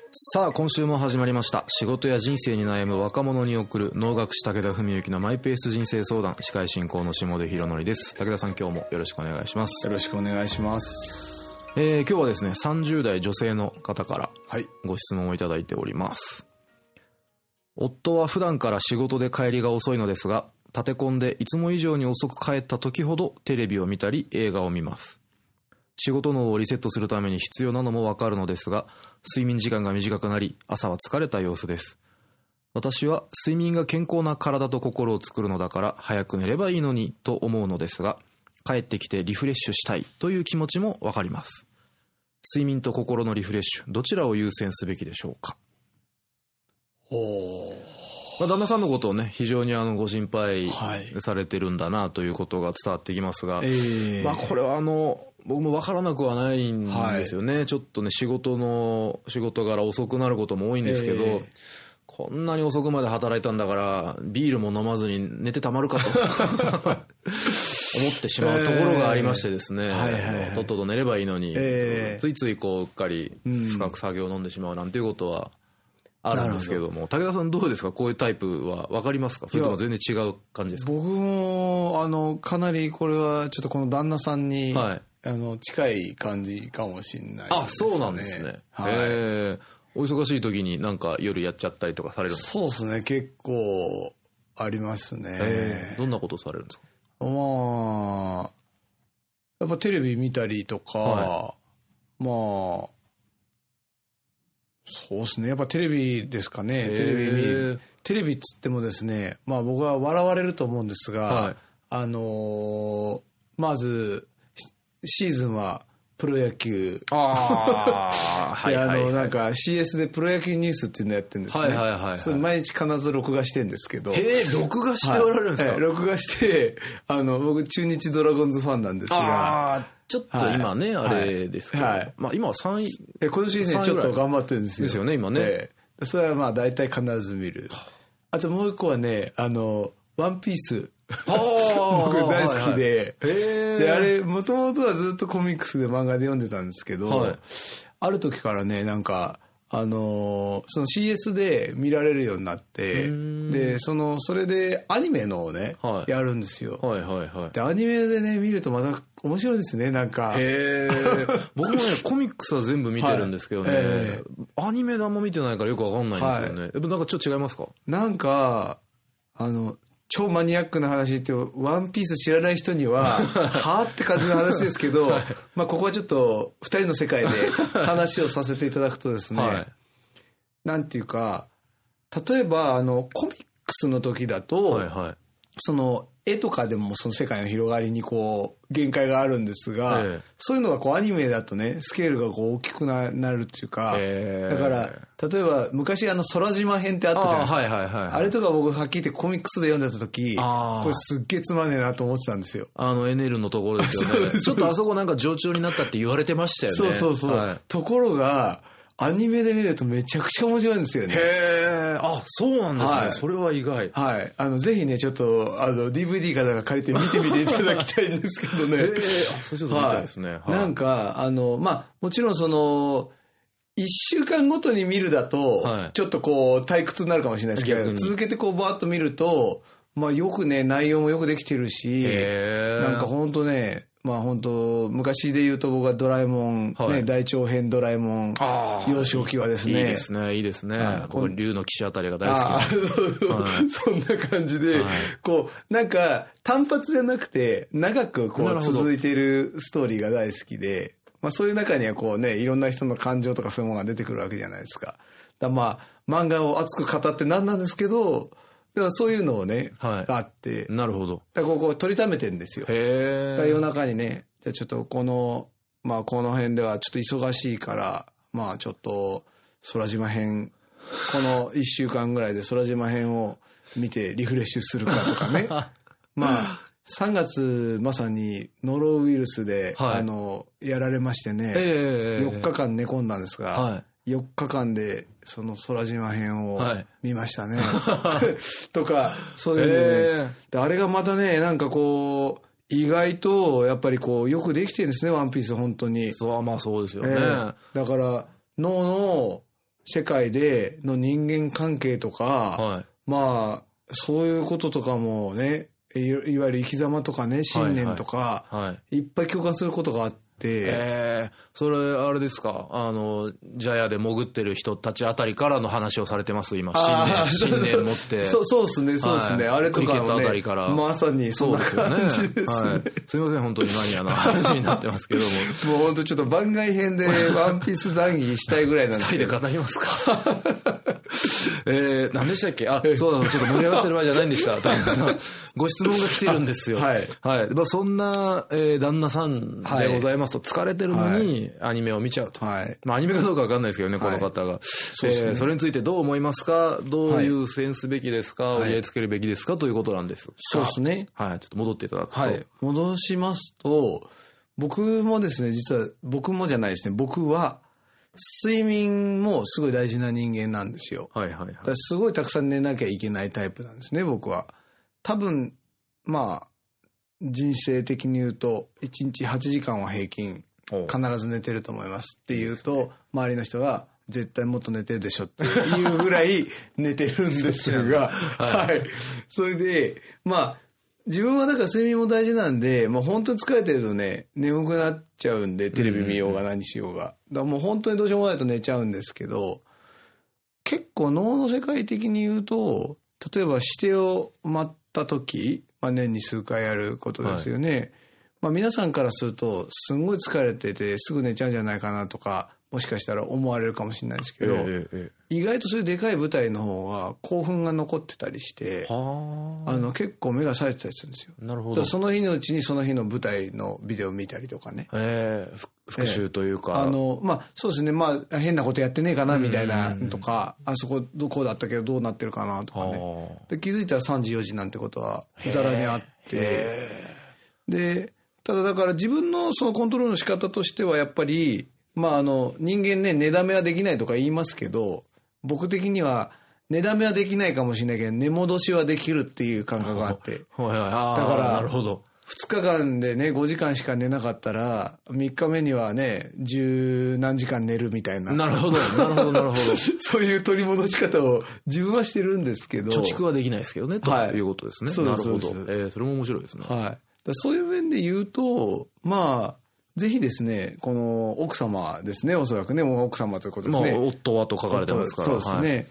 さあ今週も始まりました。仕事や人生に悩む若者に送る能楽師武田文幸のマイペース人生相談、司会進行の下出博則です。武田さん、今日もよろしくお願いします。 よろしくお願いします。 今日はですね、30代女性の方からご質問をいただいております。夫は普段から仕事で帰りが遅いのですが、立て込んでいつも以上に遅く帰った時ほどテレビを見たり映画を見ます。仕事脳をリセットするために必要なのもわかるのですが、睡眠時間が短くなり、朝は疲れた様子です。私は睡眠が健康な体と心を作るのだから早く寝ればいいのにと思うのですが、帰ってきてリフレッシュしたいという気持ちもわかります。睡眠と心のリフレッシュ、どちらを優先すべきでしょうか。旦那さんのことをね、非常にご心配されてるんだなということが伝わってきますが、これは僕も分からなくはないんですよね。ちょっとね、仕事柄遅くなることも多いんですけど、こんなに遅くまで働いたんだからビールも飲まずに寝てたまるかと思ってしまうところがありましてですね、とっとと寝ればいいのに、ついついうっかり深く酒を飲んでしまうなんていうことはあるんですけども、武田さんどうですか？こういうタイプは分かりますか？それとも全然違う感じですか？ 僕もかなりこれはちょっとこの旦那さんに、近い感じかもしれないですね。 あ、そうなんですね。お忙しい時になんか夜やっちゃったりとかされるんですか？ そうですね、結構ありますね。 どんなことされるんですか？ やっぱテレビ見たりとか、そうですね。やっぱテレビですかね。テレビっつってもですね、僕は笑われると思うんですが、まずシーズンはプロ野球。なんか CS でプロ野球ニュースっていうのやってるんですね。それ毎日必ず録画してるんですけど。 録画しておられるんですか？ 録画して、僕中日ドラゴンズファンなんですが。 ちょっと今ね、あれですけど、今は3位。 今年ね、ちょっと頑張ってるんですよ。 ですよね、今ね。 それは大体必ず見る。あともう一個はね、ワンピース。僕大好きで、あれ、もともとはずっとコミックスで漫画で読んでたんですけど、ある時からね、なんか、その CS で見られるようになって、で、それでアニメのをね、やるんですよ。で、アニメでね、見るとまた面白いですね、なんか。 僕もね、コミックスは全部見てるんですけどね、アニメ何も見てないからよくわかんないんですよね。やっぱなんかちょっと違いますか？なんか、 超マニアックな話って、ワンピース知らない人には、はぁって感じの話ですけど、ここはちょっと二人の世界で話をさせていただくとですね、なんていうか、例えば、コミックスの時だと、絵とかでもその世界の広がりに限界があるんですが、そういうのがアニメだとね、スケールが大きくなるっていうか、だから、例えば昔空島編ってあったじゃないですか。あれとか僕はっきり言ってコミックスで読んでた時、これすっげえつまんねえなと思ってたんですよ。 エネルのところですよね。ちょっとあそこなんか冗長になったって言われてましたよね。 そう。ところが、アニメで見るとめちゃくちゃ面白いんですよね。 そうなんですね。それは意外。 ぜひね、ちょっと、DVD かなんか借りて見てみていただきたいんですけどね。 それちょっと見たいですね。 なんか、もちろん一週間ごとに見るだと、ちょっと退屈になるかもしれないですけど、続けてバーッと見ると、よくね、内容もよくできてるし、なんかほんとね、本当昔で言うと僕はドラえもん、大長編ドラえもん、幼少期はですね。 いいですね、いいですね。僕、竜の騎士あたりが大好き。そんな感じで、なんか単発じゃなくて、長く続いているストーリーが大好きで、そういう中にはいろんな人の感情とかそういうものが出てくるわけじゃないですか。漫画を熱く語ってなんなんですけど、そういうのをね、があって。 なるほど。 だから取りためてんですよ。夜中にね、じゃあちょっとこの辺ではちょっと忙しいから、ちょっと空島編、この1週間ぐらいで空島編を見てリフレッシュするかとかね。3月まさにノロウイルスで、やられましてね、4日間寝込んだんですが、4日間でその空島編を見ましたね。とか、そういうのね。あれがまたね、なんか意外とやっぱりよくできてるんですね、ワンピース本当に。 そうですよね。 だから脳の世界での人間関係とか、 はい、 まあそういうこととかもね、いわゆる生き様とかね、信念とか、いっぱい共感することがあって、 それあれですか、ジャヤで潜ってる人たちあたりからの話をされてます今。信念持ってそうですね、そうですね、あれとかもね、まさにそんな感じですね。 すいません、本当にマニアな話になってますけどももう本当ちょっと番外編でワンピース談義したいぐらいなんですけど。 二人で語りますか何でしたっけ、そうだ、ちょっと盛り上がってる場合じゃないんでした。ご質問が来てるんですよ。はい。まあ、そんな、旦那さんでございますと、疲れてるのにアニメを見ちゃうと。はい。まあ、アニメかどうかわかんないですけどね、この方が。そうですね。それについてどう思いますか、どういうセンすべきですか、折り合いつけるべきですかということなんです。 そうですね。 はい。ちょっと戻っていただくと。 はい。戻しますと、僕もですね、実は、僕は、睡眠もすごい大事な人間なんですよ。はいはいはい。だからすごいたくさん寝なきゃいけないタイプなんですね、僕は。多分、まあ、人生的に言うと、1日8時間は平均、必ず寝てると思いますって言うと、周りの人が、絶対もっと寝てるでしょっていうぐらい寝てるんですが、はい。それで、まあ、自分はだから睡眠も大事なんで、もう本当に疲れてるとね、眠くなっちゃうんで、テレビ見ようが何しようが。だからもう本当にどうしようもないと寝ちゃうんですけど、結構脳の世界的に言うと、例えば指定を待った時、まあ年に数回やることですよね。はい、まあ皆さんからすると、すんごい疲れててすぐ寝ちゃうんじゃないかなとか、もしかしたら思われるかもしれないですけど、意外とそういうでかい舞台の方が興奮が残ってたりして、結構目が冴えてたりするんですよ。なるほど。その日のうちにその日の舞台のビデオを見たりとかね。 復習というか。 まあそうですね、まあ変なことやってねえかなみたいなとか、あそこどこだったけどどうなってるかなとかね。で気づいたら3時4時なんてことはざらにあって、で、ただだから自分のそのコントロールの仕方としてはやっぱり、まあ人間ね、寝だめはできないとか言いますけど、僕的には寝だめはできないかもしれないけど、寝戻しはできるっていう感覚があって。だから、なるほど。2日間でね、5時間しか寝なかったら、3日目にはね、10何時間寝るみたいな。 なるほど、なるほど、なるほど。 そういう取り戻し方を自分はしてるんですけど。 貯蓄はできないですけどね、ということですね。なるほど。それも面白いですね。 はい。そういう面で言うと、まあ、ぜひですね、この奥様ですね、おそらくね、もう奥様ということですね。 まあ、夫はと書かれてますから。 そうですね。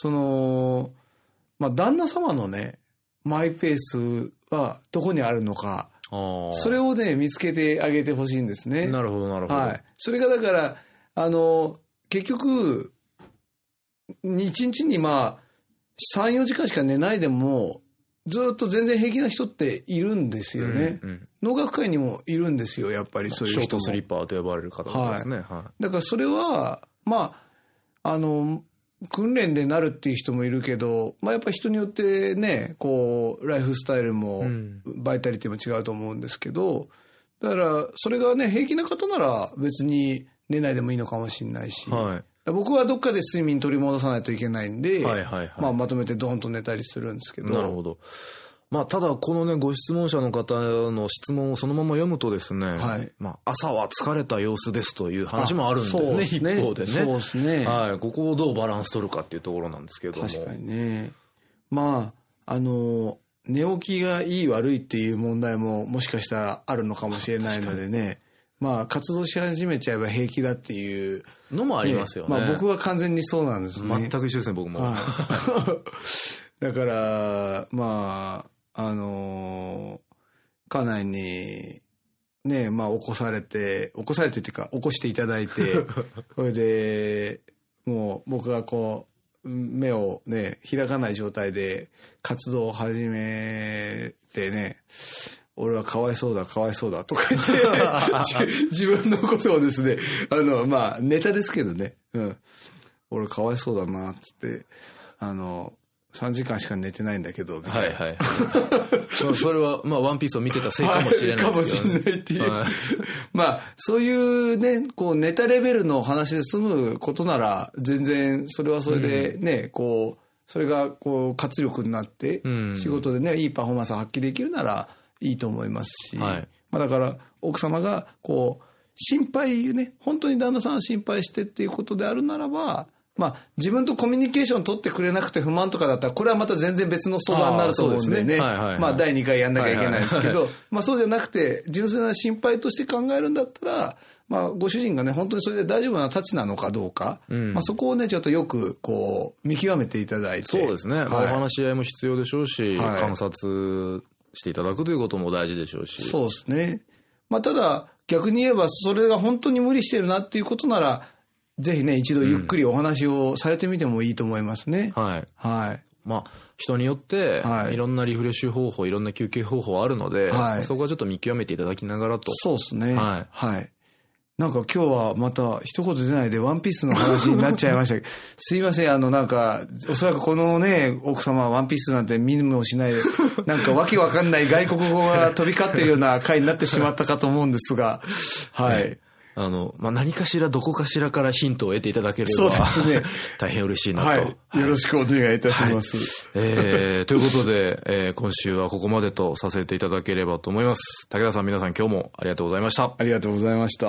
まあ、旦那様のね、マイペースはどこにあるのか、それをね、見つけてあげてほしいんですね。 なるほど、なるほど。はい。 それがだから、結局、1日にまあ、3、4時間しか寝ないでも、ずっと全然平気な人っているんですよね。農学会にもいるんですよ、やっぱりそういう人も。 ショートスリッパーと呼ばれる方ですね。 だからそれは、まあ、訓練でなるっていう人もいるけど、まあやっぱ人によってね、こう、ライフスタイルも、バイタリティも違うと思うんですけど、だから、それがね、平気な方なら別に寝ないでもいいのかもしれないし、僕はどっかで睡眠取り戻さないといけないんで、まあまとめてドーンと寝たりするんですけど。 なるほど。まあただこのね、ご質問者の方の質問をそのまま読むとですね、まあ朝は疲れた様子ですという話もあるんですね、一方でね。 そうですね。 はい。ここをどうバランス取るかっていうところなんですけども。 確かにね。まあ、寝起きがいい悪いっていう問題ももしかしたらあるのかもしれないのでね。まあ、活動し始めちゃえば平気だっていうのもありますよね。 まあ僕は完全にそうなんですね。 全く一緒ですね、僕も。 だから、まあ、家内に、ね、まあ起こされてっていうか、起こしていただいて、それで、もう僕がこう、目をね、開かない状態で活動を始めてね、俺はかわいそうだとか言って自分のことをですね、まあネタですけどね、俺かわいそうだなっつって3時間しか寝てないんだけどみたいな。 それはまあワンピースを見てたせいかもしれないですけどね。 かもしれないっていう。まあそういうね、こうネタレベルの話で済むことなら全然それはそれでね、こうそれがこう活力になって仕事でね、いいパフォーマンスを発揮できるならいいと思いますし、まあだから奥様がこう心配ね、本当に旦那さん心配してっていうことであるならば、 まあ、自分とコミュニケーション取ってくれなくて不満とかだったら、これはまた全然別の相談になると思うんでね。まあ、第2回やんなきゃいけないんですけど、まあ、そうじゃなくて、純粋な心配として考えるんだったら、まあ、ご主人がね、本当にそれで大丈夫なたちなのかどうか、まあ、そこをね、ちょっとよく、こう、見極めていただいて。 そうですね。まあ、お話し合いも必要でしょうし、観察していただくということも大事でしょうし。 そうですね。まあ、ただ、逆に言えば、それが本当に無理してるなっていうことなら、ぜひね、一度ゆっくりお話をされてみてもいいと思いますね。 はい。はい。まあ、人によって、いろんなリフレッシュ方法、いろんな休憩方法あるので、そこはちょっと見極めていただきながらと。 そうですね。はい。なんか今日はまた一言出ないでワンピースの話になっちゃいましたけど、すいません、なんか、おそらくこのね、奥様はワンピースなんて見もしないで、なんかわけわかんない外国語が飛び交ってるような回になってしまったかと思うんですが、はい。 まあ、何かしらどこかしらからヒントを得ていただければ。 そうですね。 大変嬉しいなと。 はい。よろしくお願いいたします。 ということで、今週はここまでとさせていただければと思います。武田さん、皆さん今日もありがとうございました。 ありがとうございました。